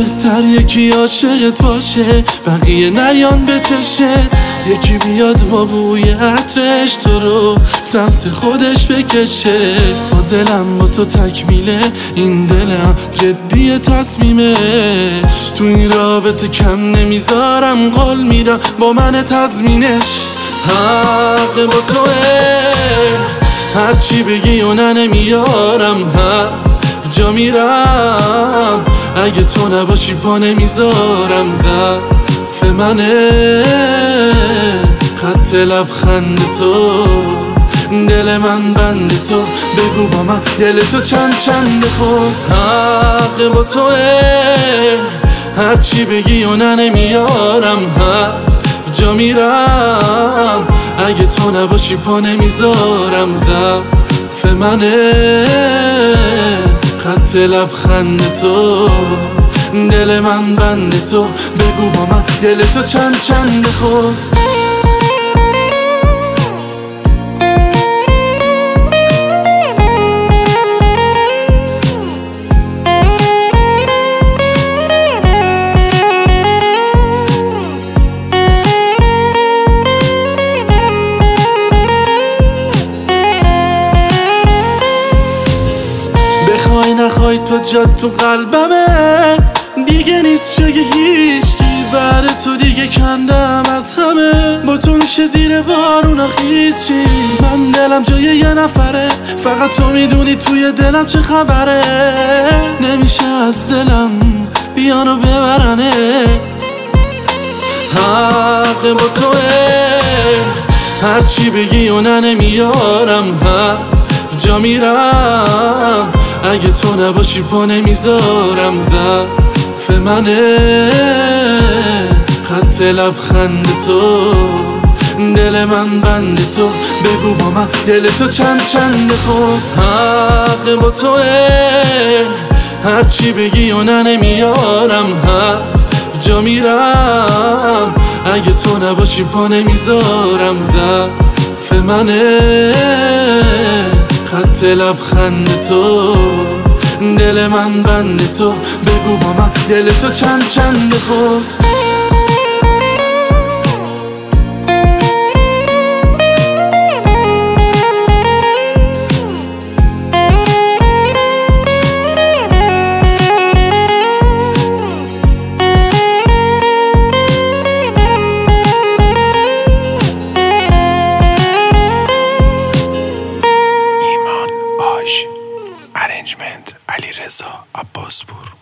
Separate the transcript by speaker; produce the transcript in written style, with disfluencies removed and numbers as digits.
Speaker 1: بهتر یکی عاشقت باشه، بقیه نیان به چشت. یکی بیاد با بوی عطرش تو رو سمت خودش بکشه. حاضرم با تو تکمیله این دلم، جدی تصمیمش. تو این رابطه کم نمیذارم، قول میدم با من تضمینش. حق با توه، هرچی بگی و نمیارم، هر جا میرم اگه تو نباشی پا نمیذارم. ضعف منه خط لبخند تو، دل من بند تو. بگو با من دل تو چند خود. حق با توه، هرچی بگی و نمیارم، هر جا میرم اگه تو نباشی پا نمیذارم. ضعف منه خط لبخند تو، دل من بند تو. بگو با من دل تو چند خود. بخوای نخوای تو جاد تو قلبمه، دیگه نیست جای هیچکی. بعد تو دیگه کندم از همه، با تو میشه زیر بارونا خیز چی. من دلم جای یه نفره، فقط تو میدونی توی دلم چه خبره. نمیشه از دلم بیانو ببرنه. حق با توه، هرچی بگی و نمیارم، هر جا میرم اگه تو نباشی پا نمیذارم. ضعف منه خط لبخند تو، دل من بند تو. بگو با من دل تو چند خود. حق با توه، هرچی بگی و نمیارم، هر جا میرم اگه تو نباشی پا نمیذارم. ضعف منه خط لبخند تو، دل من بند تو. بگو با من دل تو چند خود.
Speaker 2: ارنجمنت علیرضا عباسپور.